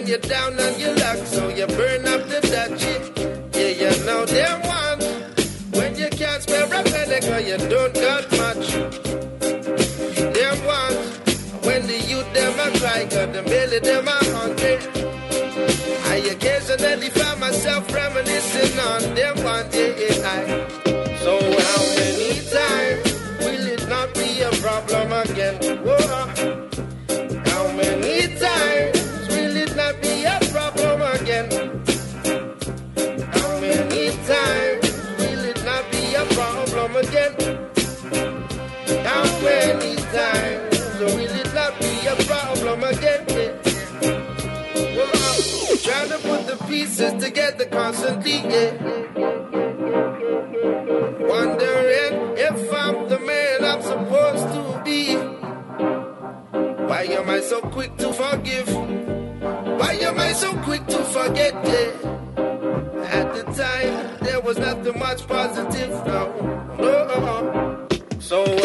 when you're down on your luck, so you burn up the Dutchie. Yeah, you know them want when you can't spare a penny, cause you don't got much. Them want when the youth them a cry, cause the belly them a hungry. I occasionally find myself reminiscing on them one day. So how many times will it not be a problem again? Whoa. How many times will it not be a problem again? How many times will it not be a problem again? How many times will it not be a problem again? Trying to put the pieces together constantly, yeah. Wondering if I'm the man I'm supposed to be. Why am I so quick to forgive? Why am I so quick to forget, yeah? At the time, there was nothing much positive, no. So